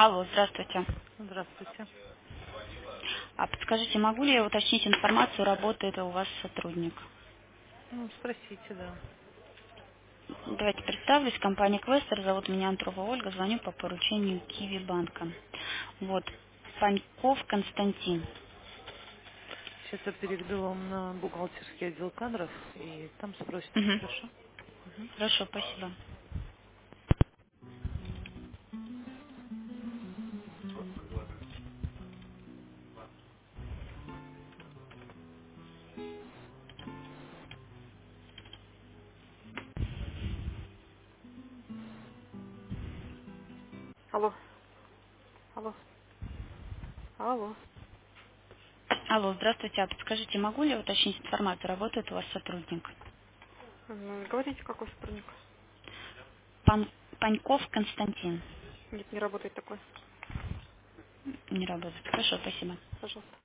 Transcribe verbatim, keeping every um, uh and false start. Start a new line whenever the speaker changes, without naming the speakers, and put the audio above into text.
Алло, здравствуйте.
Здравствуйте.
А подскажите, могу ли я уточнить информацию, работает ли у вас сотрудник?
Ну, спросите, да.
Давайте представлюсь. Компания Квестер. Зовут меня Антрова Ольга. Звоню по поручению Киви банка. Вот. Паньков Константин.
Сейчас я переведу вам на бухгалтерский отдел кадров, и там спросите,
Мгм.
хорошо? Мгм.
Хорошо, спасибо.
Алло, алло, алло.
Алло, здравствуйте. А подскажите, могу ли я уточнить информацию, работает у вас сотрудник?
М, Говорите, какой сотрудник?
Пан... Паньков Константин.
Нет, не работает такой.
Не работает. Хорошо, спасибо.
Пожалуйста.